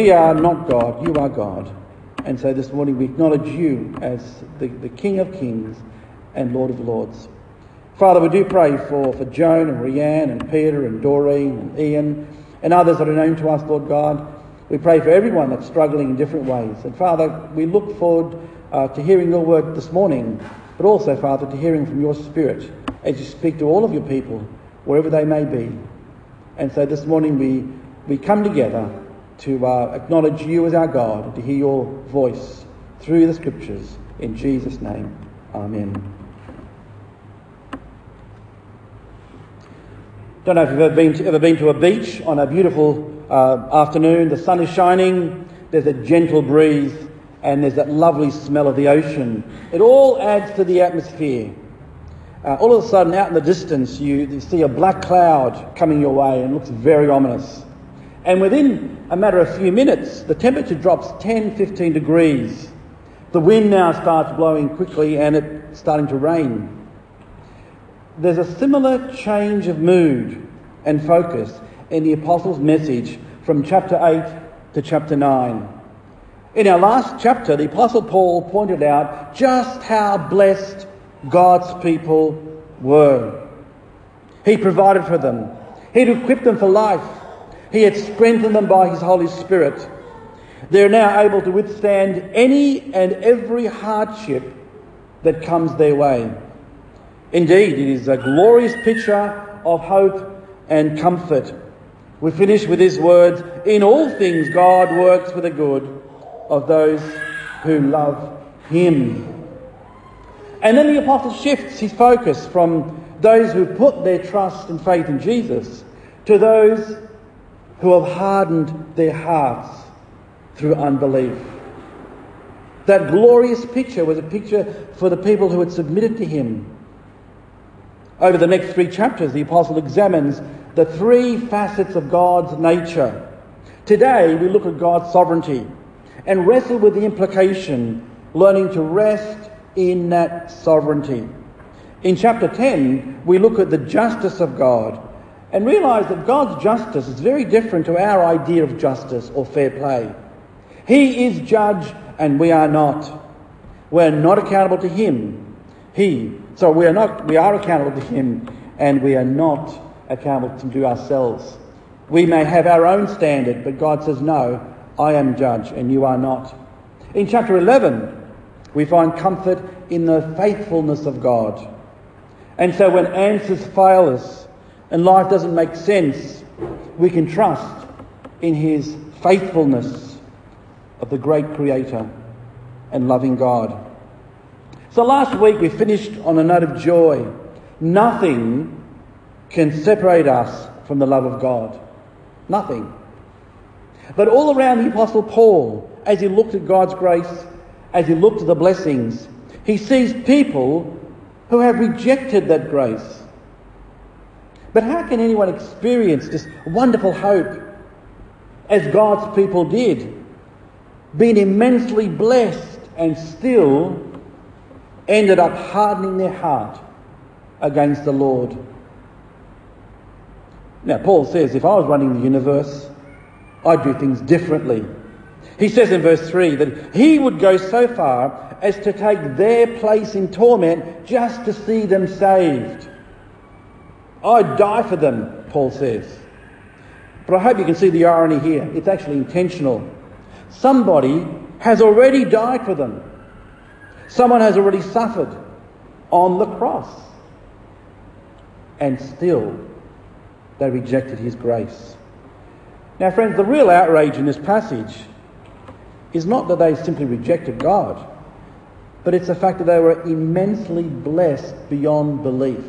We are not God, you are God. And so this morning we acknowledge you as the King of Kings and Lord of Lords. Father, we do pray for Joan and Rianne and Peter and Doreen and Ian and others that are known to us, Lord God. We pray for everyone that's struggling in different ways. And Father, we look forward to hearing your word this morning, but also, Father, to hearing from your Spirit as you speak to all of your people, wherever they may be. And so this morning we come together to acknowledge you as our God and to hear your voice through the Scriptures. In Jesus' name, amen. Don't know if you've ever been to a beach on a beautiful afternoon. The sun is shining, there's a gentle breeze, and there's that lovely smell of the ocean. It all adds to the atmosphere. All of a sudden, out in the distance, you see a black cloud coming your way and it looks very ominous. And within a matter of few minutes, the temperature drops 10, 15 degrees. The wind now starts blowing quickly and it's starting to rain. There's a similar change of mood and focus in the Apostles' message from chapter 8 to chapter 9. In our last chapter, the Apostle Paul pointed out just how blessed God's people were. He provided for them. He'd equipped them for life. He had strengthened them by his Holy Spirit. They're now able to withstand any and every hardship that comes their way. Indeed, it is a glorious picture of hope and comfort. We finish with these words, "In all things God works for the good of those who love him." And then the apostle shifts his focus from those who put their trust and faith in Jesus to those who have hardened their hearts through unbelief. That glorious picture was a picture for the people who had submitted to him. Over the next 3 chapters, the apostle examines the 3 facets of God's nature. Today, we look at God's sovereignty and wrestle with the implication, learning to rest in that sovereignty. In chapter 10, we look at the justice of God and realise that God's justice is very different to our idea of justice or fair play. He is judge and we are not. We're not accountable to him. We are accountable to him and we are not accountable to ourselves. We may have our own standard, but God says, no, I am judge and you are not. In chapter 11, we find comfort in the faithfulness of God. And so when answers fail us and life doesn't make sense, we can trust in his faithfulness of the great Creator and loving God. So last week we finished on a note of joy. Nothing can separate us from the love of God. Nothing. But all around the Apostle Paul, as he looked at God's grace, as he looked at the blessings, he sees people who have rejected that grace. But how can anyone experience this wonderful hope as God's people did, being immensely blessed and still ended up hardening their heart against the Lord? Now, Paul says, if I was running the universe, I'd do things differently. He says in verse 3 that he would go so far as to take their place in torment just to see them saved. I'd die for them, Paul says. But I hope you can see the irony here. It's actually intentional. Somebody has already died for them. Someone has already suffered on the cross. And still, they rejected his grace. Now, friends, the real outrage in this passage is not that they simply rejected God, but it's the fact that they were immensely blessed beyond belief.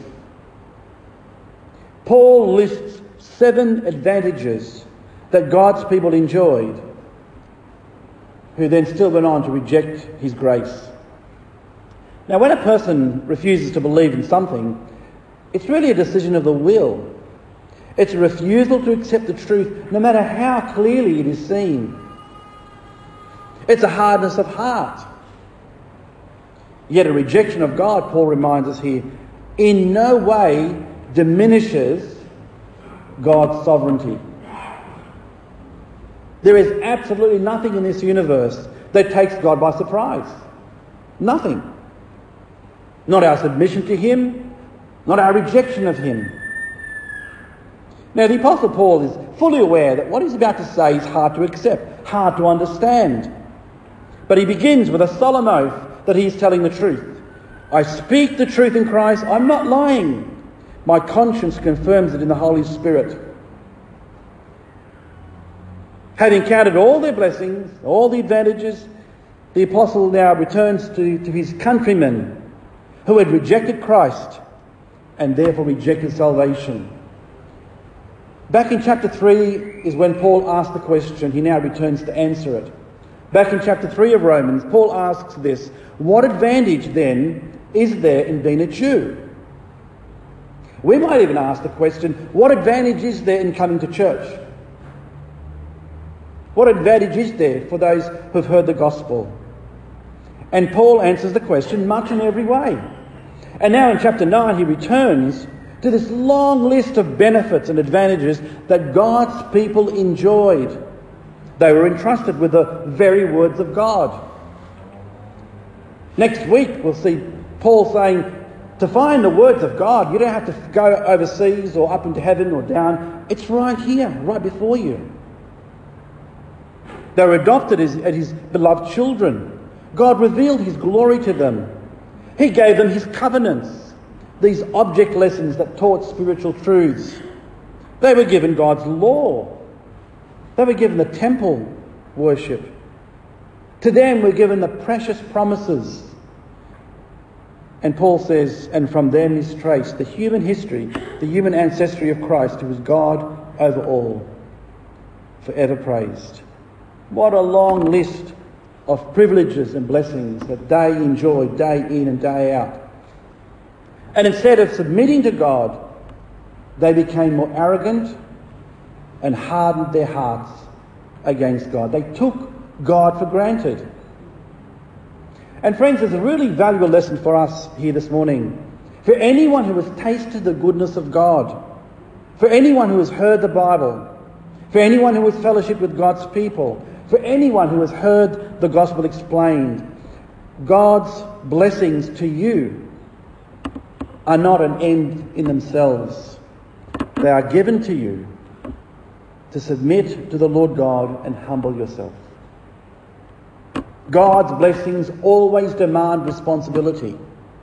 Paul lists 7 advantages that God's people enjoyed, who then still went on to reject his grace. Now, when a person refuses to believe in something, it's really a decision of the will. It's a refusal to accept the truth, no matter how clearly it is seen. It's a hardness of heart. Yet a rejection of God, Paul reminds us here, in no way diminishes God's sovereignty. There is absolutely nothing in this universe that takes God by surprise. Nothing. Not our submission to him, not our rejection of him. Now, the Apostle Paul is fully aware that what he's about to say is hard to accept, hard to understand. But he begins with a solemn oath that he is telling the truth. I speak the truth in Christ. I'm not lying. My conscience confirms it in the Holy Spirit. Having counted all their blessings, all the advantages, the Apostle now returns to his countrymen who had rejected Christ and therefore rejected salvation. Back in chapter 3 is when Paul asked the question. He now returns to answer it. Back in chapter 3 of Romans, Paul asks this: what advantage then is there in being a Jew? We might even ask the question, what advantage is there in coming to church? What advantage is there for those who've heard the gospel? And Paul answers the question much in every way. And now in chapter 9 he returns to this long list of benefits and advantages that God's people enjoyed. They were entrusted with the very words of God. Next week we'll see Paul saying, to find the words of God, you don't have to go overseas or up into heaven or down. It's right here, right before you. They were adopted as his beloved children. God revealed his glory to them. He gave them his covenants, these object lessons that taught spiritual truths. They were given God's law. They were given the temple worship. To them were given the precious promises. And Paul says, and from them is traced the human history, the human ancestry of Christ, who was God over all, forever praised. What a long list of privileges and blessings that they enjoyed day in and day out. And instead of submitting to God, they became more arrogant and hardened their hearts against God. They took God for granted. And friends, there's a really valuable lesson for us here this morning. For anyone who has tasted the goodness of God, for anyone who has heard the Bible, for anyone who has fellowship with God's people, for anyone who has heard the gospel explained, God's blessings to you are not an end in themselves. They are given to you to submit to the Lord God and humble yourself. God's blessings always demand responsibility.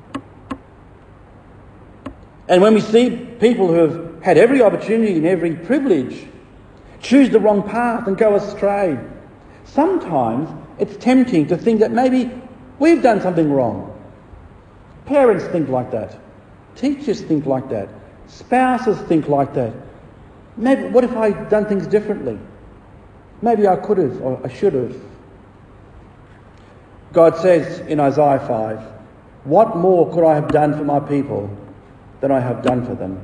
And when we see people who have had every opportunity and every privilege choose the wrong path and go astray, sometimes it's tempting to think that maybe we've done something wrong. Parents think like that. Teachers think like that. Spouses think like that. Maybe, what if I'd done things differently? Maybe I could have or I should have. God says in Isaiah 5, what more could I have done for my people than I have done for them?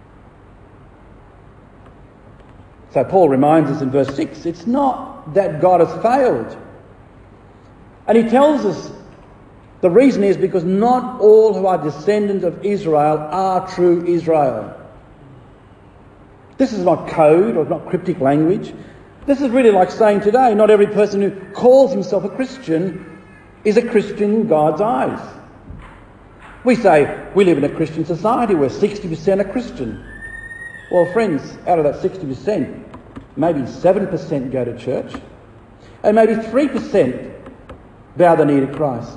So Paul reminds us in verse 6, it's not that God has failed. And he tells us the reason is because not all who are descendants of Israel are true Israel. This is not code or not cryptic language. This is really like saying today, not every person who calls himself a Christian is a Christian in God's eyes. We say we live in a Christian society where 60% are Christian. Well, friends, out of that 60%, maybe 7% go to church, and maybe 3% bow the knee to Christ.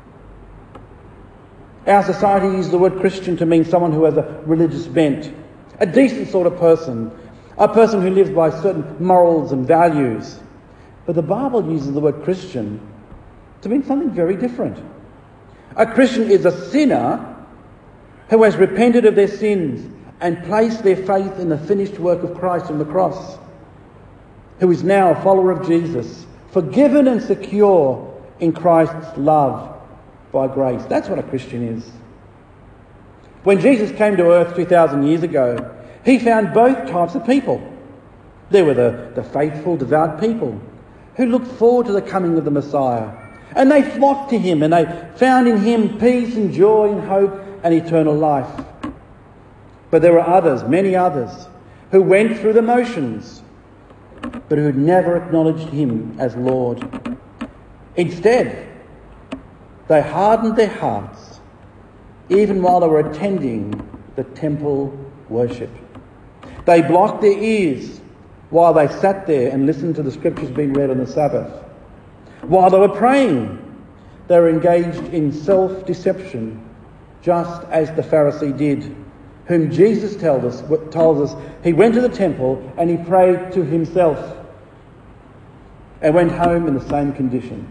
Our society uses the word Christian to mean someone who has a religious bent, a decent sort of person, a person who lives by certain morals and values. But the Bible uses the word Christian to mean something very different. A Christian is a sinner who has repented of their sins and placed their faith in the finished work of Christ on the cross, who is now a follower of Jesus, forgiven and secure in Christ's love by grace. That's what a Christian is. When Jesus came to earth 2,000 years ago, he found both types of people. There were the faithful, devout people who looked forward to the coming of the Messiah. And they flocked to him and they found in him peace and joy and hope and eternal life. But there were others, many others, who went through the motions. but who never acknowledged him as Lord. Instead, they hardened their hearts, even while they were attending the temple worship. They blocked their ears while they sat there and listened to the scriptures being read on the Sabbath. While they were praying, they were engaged in self-deception, just as the Pharisee did, whom Jesus tells us he went to the temple and he prayed to himself and went home in the same condition.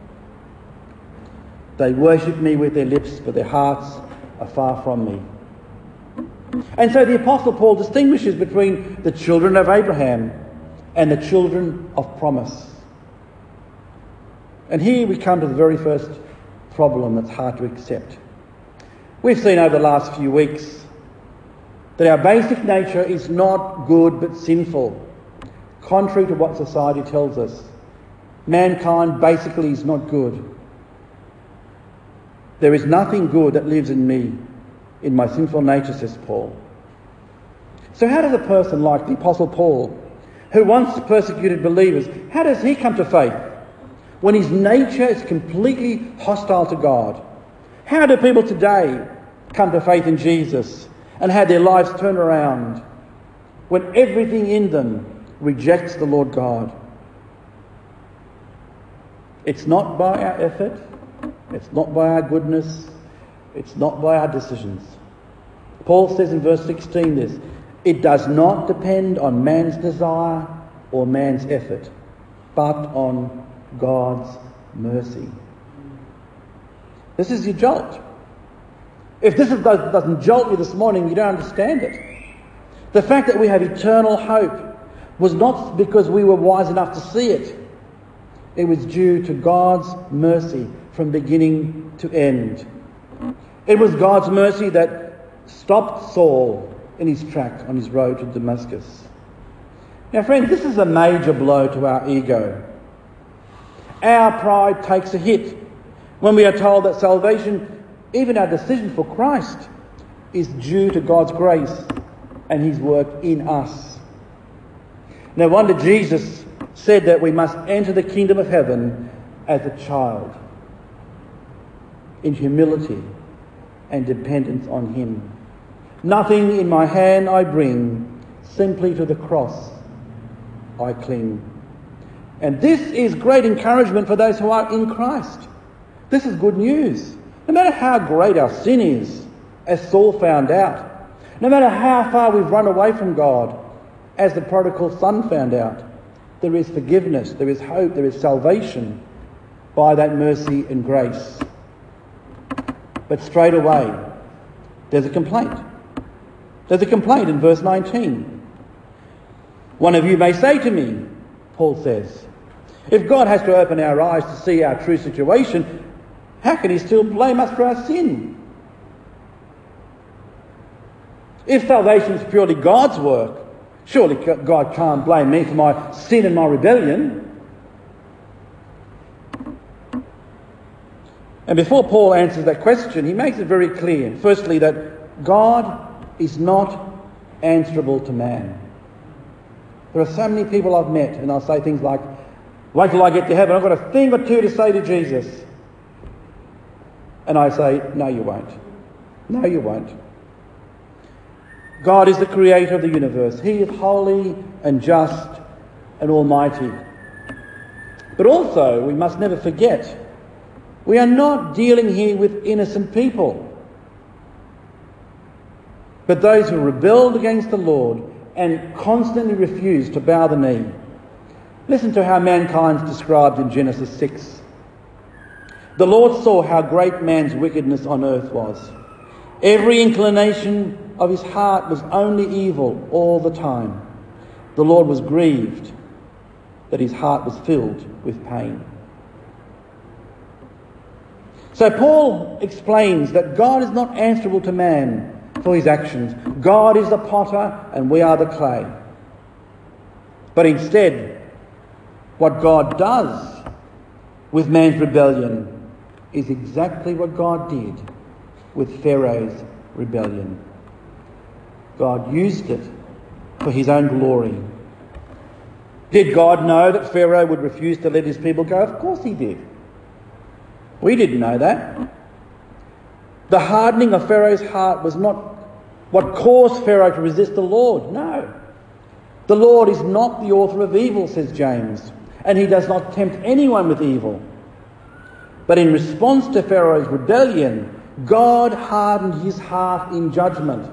They worship me with their lips, but their hearts are far from me. And so the Apostle Paul distinguishes between the children of Abraham and the children of promise. And here we come to the very first problem that's hard to accept. We've seen over the last few weeks that our basic nature is not good but sinful, contrary to what society tells us. Mankind basically is not good. There is nothing good that lives in me, in my sinful nature, says Paul. So how does a person like the Apostle Paul, who once persecuted believers, how does he come to faith when his nature is completely hostile to God? How do people today come to faith in Jesus and have their lives turned around when everything in them rejects the Lord God? It's not by our effort, it's not by our goodness, it's not by our decisions. Paul says in verse 16 this, it does not depend on man's desire or man's effort, but on God's mercy. This is your jolt. If this doesn't jolt you this morning, you don't understand it. The fact that we have eternal hope was not because we were wise enough to see it. It was due to God's mercy from beginning to end. It was God's mercy that stopped Saul in his track on his road to Damascus. Now, friends, this is a major blow to our ego. Our pride takes a hit when we are told that salvation, even our decision for Christ, is due to God's grace and his work in us. No wonder Jesus said that we must enter the kingdom of heaven as a child, in humility and dependence on him. Nothing in my hand I bring, simply to the cross I cling. And this is great encouragement for those who are in Christ. This is good news. No matter how great our sin is, as Saul found out, no matter how far we've run away from God, as the prodigal son found out, there is forgiveness, there is hope, there is salvation by that mercy and grace. But straight away, there's a complaint. There's a complaint in verse 19. One of you may say to me, Paul says, if God has to open our eyes to see our true situation, how can he still blame us for our sin? If salvation is purely God's work, surely God can't blame me for my sin and my rebellion. And before Paul answers that question, he makes it very clear, firstly, that God is not answerable to man. There are so many people I've met, and I'll say things like, wait till I get to heaven, I've got a thing or two to say to Jesus. And I say, no, you won't. No, you won't. God is the creator of the universe. He is holy and just and almighty. But also, we must never forget, we are not dealing here with innocent people, but those who rebelled against the Lord and constantly refused to bow the knee. Listen to how mankind's described in Genesis 6. The Lord saw how great man's wickedness on earth was. Every inclination of his heart was only evil all the time. The Lord was grieved that his heart was filled with pain. So Paul explains that God is not answerable to man for his actions. God is the potter and we are the clay. But instead, what God does with man's rebellion is exactly what God did with Pharaoh's rebellion. God used it for his own glory. Did God know that Pharaoh would refuse to let his people go? Of course he did. We didn't know that. The hardening of Pharaoh's heart was not what caused Pharaoh to resist the Lord. No. The Lord is not the author of evil, says James, and he does not tempt anyone with evil. But in response to Pharaoh's rebellion, God hardened his heart in judgment.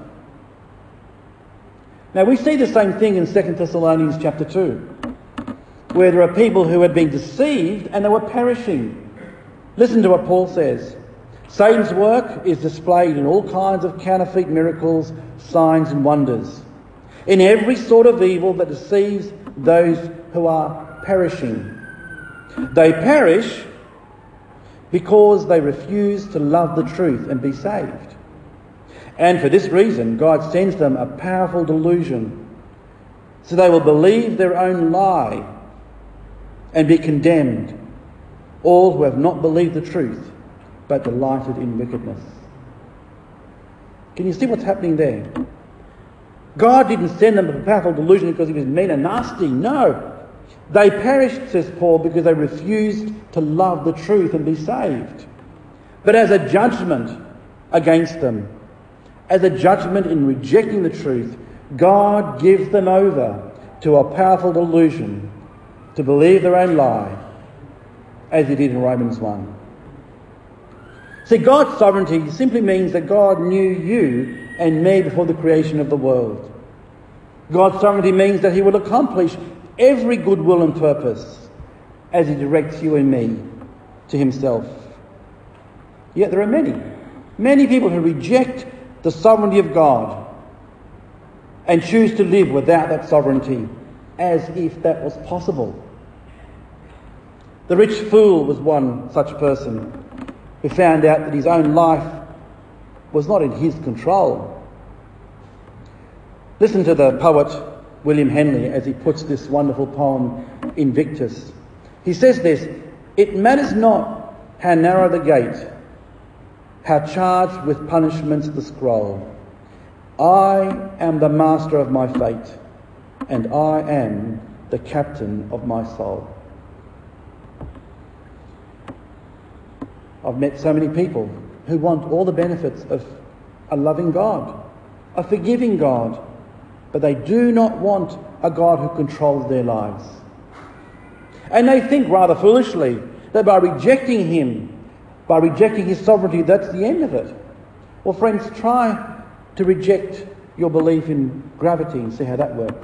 Now we see the same thing in 2 Thessalonians chapter 2, where there are people who had been deceived and they were perishing. Listen to what Paul says. Satan's work is displayed in all kinds of counterfeit miracles, signs and wonders, in every sort of evil that deceives those who are perishing. They perish because they refuse to love the truth and be saved. And for this reason, God sends them a powerful delusion, so they will believe their own lie and be condemned, all who have not believed the truth but delighted in wickedness. Can you see what's happening there? God didn't send them a powerful delusion because he was mean and nasty. No. They perished, says Paul, because they refused to love the truth and be saved. But as a judgment against them, as a judgment in rejecting the truth, God gives them over to a powerful delusion to believe their own lie, as he did in Romans 1. See, God's sovereignty simply means that God knew you and me before the creation of the world. God's sovereignty means that he will accomplish every good will and purpose as he directs you and me to himself. Yet there are many people who reject the sovereignty of God and choose to live without that sovereignty, as if that was possible. The rich fool was one such person who found out that his own life was not in his control. Listen to the poet William Henley as he puts this wonderful poem, Invictus. He says this: "It matters not how narrow the gate, how charged with punishments the scroll. I am the master of my fate, and I am the captain of my soul." I've met so many people who want all the benefits of a loving God, a forgiving God, but they do not want a God who controls their lives. And they think rather foolishly that by rejecting him, by rejecting his sovereignty, that's the end of it. Well, friends, try to reject your belief in gravity and see how that works.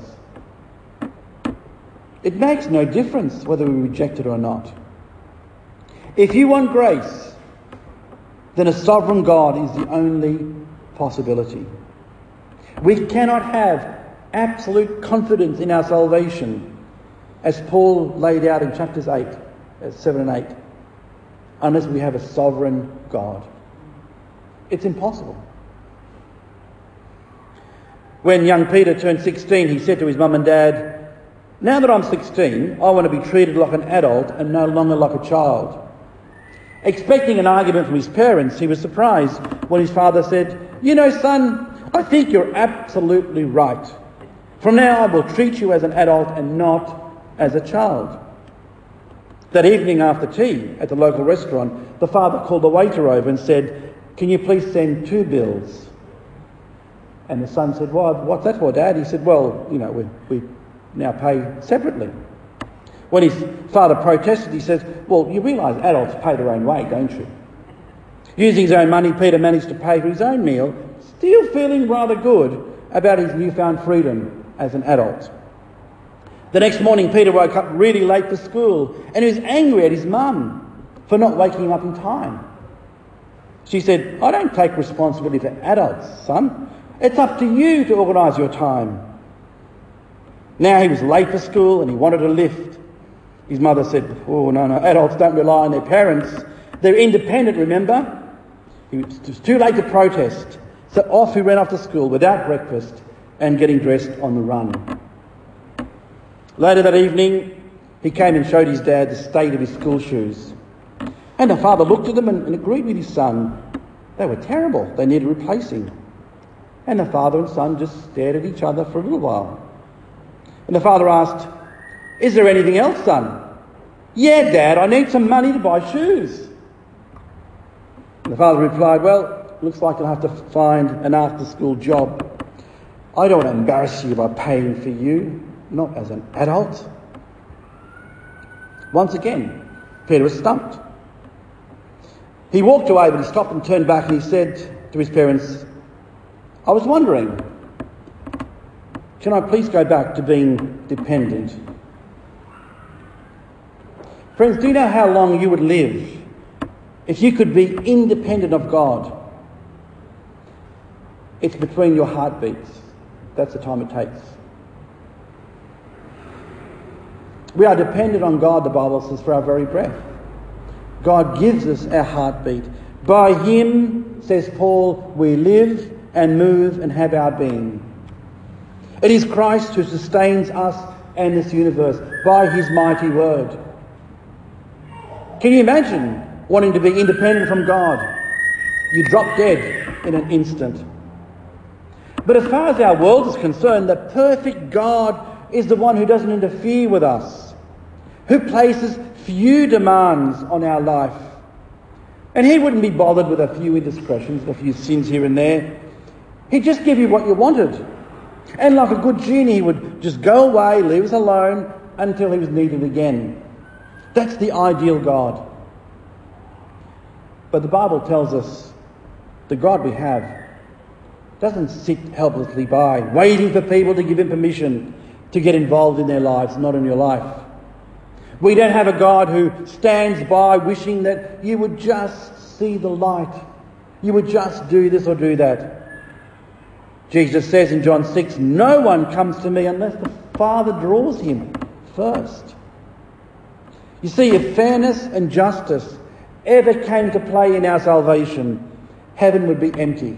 It makes no difference whether we reject it or not. If you want grace, then a sovereign God is the only possibility. We cannot have absolute confidence in our salvation, as Paul laid out in chapters 7 and 8, unless we have a sovereign God. It's impossible. When young Peter turned 16, he said to his mum and dad, "Now that I'm 16, I want to be treated like an adult and no longer like a child." Expecting an argument from his parents, he was surprised when his father said, "You know, son, I think you're absolutely right. From now I will treat you as an adult and not as a child." That evening after tea at the local restaurant, the father called the waiter over and said, "Can you please send 2 bills? And the son said, "Well, what's that for, Dad?" He said, "Well, you know, we now pay separately." When his father protested, he said, "Well, you realise adults pay their own way, don't you?" Using his own money, Peter managed to pay for his own meal, still feeling rather good about his newfound freedom as an adult. The next morning, Peter woke up really late for school, and he was angry at his mum for not waking him up in time. She said, "I don't take responsibility for adults, son. It's up to you to organise your time." Now he was late for school and he wanted a lift. His mother said, "Oh, no, adults don't rely on their parents. They're independent, remember?" It was too late to protest, so off he ran off to school without breakfast and getting dressed on the run. Later that evening, he came and showed his dad the state of his school shoes. And the father looked at them and agreed with his son. They were terrible. They needed replacing. And the father and son just stared at each other for a little while. And the father asked, Is there anything else, son? Yeah, Dad, I need some money to buy shoes. And the father replied, well, looks like you'll have to find an after-school job. I don't want to embarrass you by paying for you, not as an adult. Once again, Peter was stumped. He walked away, but he stopped and turned back and he said to his parents, I was wondering, can I please go back to being dependent? Friends, do you know how long you would live if you could be independent of God? It's between your heartbeats. That's the time it takes. We are dependent on God, the Bible says, for our very breath. God gives us our heartbeat. By him, says Paul, we live and move and have our being. It is Christ who sustains us and this universe by his mighty word. Can you imagine wanting to be independent from God? You drop dead in an instant. But as far as our world is concerned, the perfect God is the one who doesn't interfere with us, who places few demands on our life. And he wouldn't be bothered with a few indiscretions, a few sins here and there. He'd just give you what you wanted. And like a good genie, he would just go away, leave us alone until he was needed again. That's the ideal God. But the Bible tells us the God we have doesn't sit helplessly by, waiting for people to give him permission to get involved in their lives, not in your life. We don't have a God who stands by wishing that you would just see the light. You would just do this or do that. Jesus says in John 6, no one comes to me unless the Father draws him first. You see, if fairness and justice ever came to play in our salvation, heaven would be empty.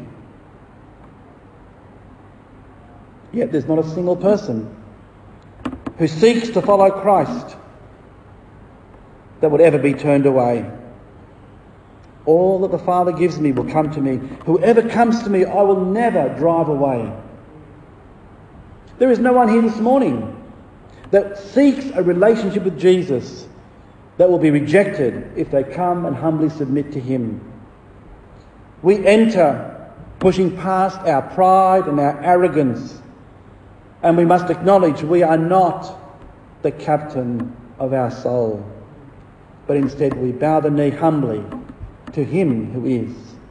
Yet there's not a single person who seeks to follow Christ that would ever be turned away. All that the Father gives me will come to me. Whoever comes to me, I will never drive away. There is no one here this morning that seeks a relationship with Jesus that will be rejected if they come and humbly submit to him. We enter pushing past our pride and our arrogance, and we must acknowledge we are not the captain of our soul, but instead we bow the knee humbly to him who is.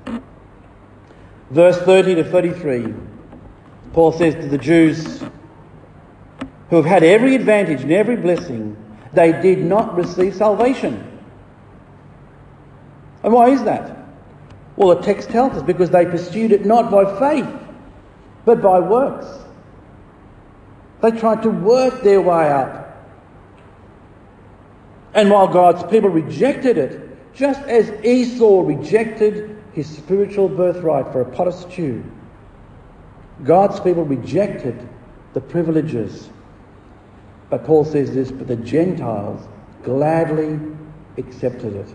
Verse 30 to 33, Paul says to the Jews who have had every advantage and every blessing, they did not receive salvation. And why is that? Well, the text tells us because they pursued it not by faith, but by works. They tried to work their way up. And while God's people rejected it, just as Esau rejected his spiritual birthright for a pot of stew, God's people rejected the privileges. But Paul says this, but the Gentiles gladly accepted it.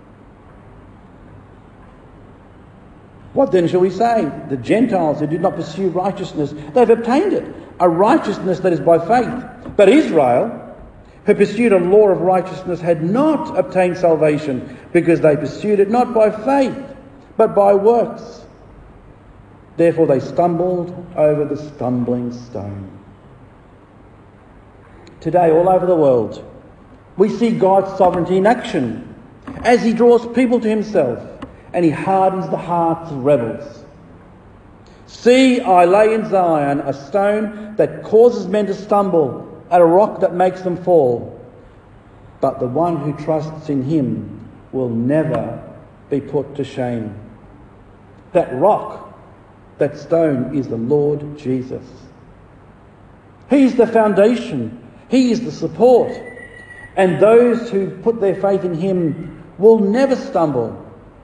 What then shall we say? The Gentiles who did not pursue righteousness, they've obtained it, a righteousness that is by faith. But Israel, who pursued a law of righteousness, had not obtained salvation because they pursued it not by faith, but by works. Therefore they stumbled over the stumbling stone. Today, all over the world, we see God's sovereignty in action as he draws people to himself and he hardens the hearts of rebels. See, I lay in Zion a stone that causes men to stumble, and a rock that makes them fall. But the one who trusts in him will never be put to shame. That rock, that stone, is the Lord Jesus. He is the foundation. He is the support. And those who put their faith in him will never stumble.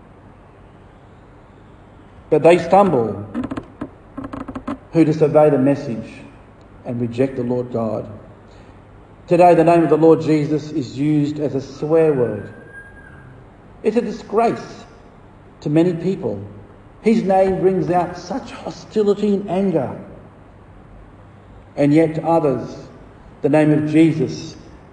But they stumble who disobey the message and reject the Lord God. Today the name of the Lord Jesus is used as a swear word. It's a disgrace to many people. His name brings out such hostility and anger. And yet to others, the name of Jesus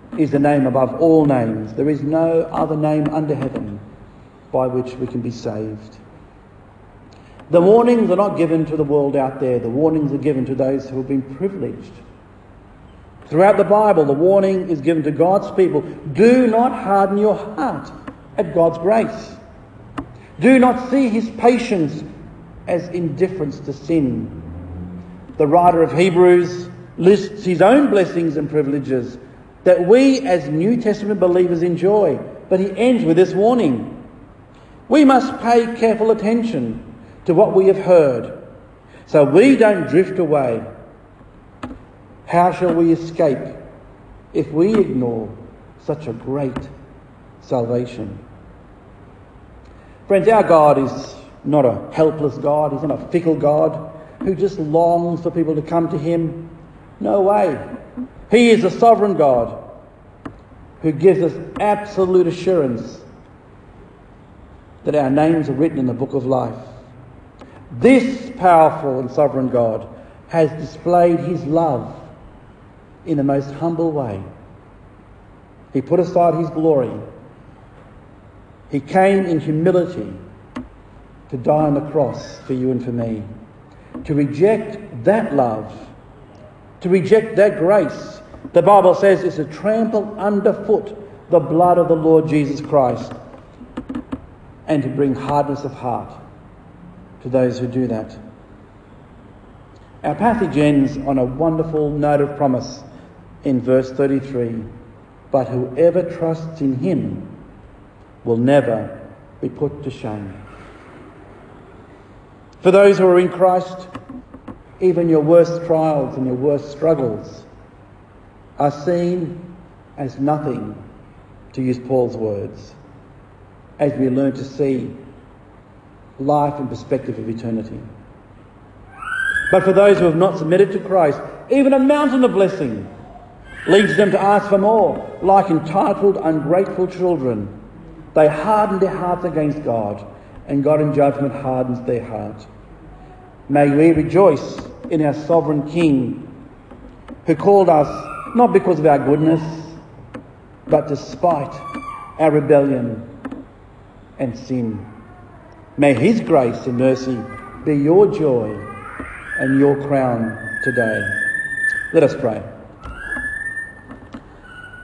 is the name above all names. There is no other name under heaven by which we can be saved. The warnings are not given to the world out there. The warnings are given to those who have been privileged. Throughout the Bible, the warning is given to God's people. Do not harden your heart at God's grace. Do not see his patience as indifference to sin. The writer of Hebrews lists his own blessings and privileges that we as New Testament believers enjoy. But he ends with this warning. We must pay careful attention to what we have heard, so we don't drift away. How shall we escape if we ignore such a great salvation? Friends, our God is not a helpless God. He's not a fickle God who just longs for people to come to him. No way. He is a sovereign God who gives us absolute assurance that our names are written in the book of life. This powerful and sovereign God has displayed his love in the most humble way. He put aside his glory. He came in humility to die on the cross for you and for me. To reject that love, to reject that grace, the Bible says, is to trample underfoot the blood of the Lord Jesus Christ, and to bring hardness of heart to those who do that. Our passage ends on a wonderful note of promise in verse 33. But whoever trusts in him will never be put to shame. For those who are in Christ, even your worst trials and your worst struggles are seen as nothing, to use Paul's words, as we learn to see life in perspective of eternity. But for those who have not submitted to Christ, even a mountain of blessing leads them to ask for more. Like entitled, ungrateful children, they harden their hearts against God, and God in judgment hardens their heart. May we rejoice in our sovereign King, who called us not because of our goodness, but despite our rebellion and sin. May his grace and mercy be your joy and your crown today. Let us pray.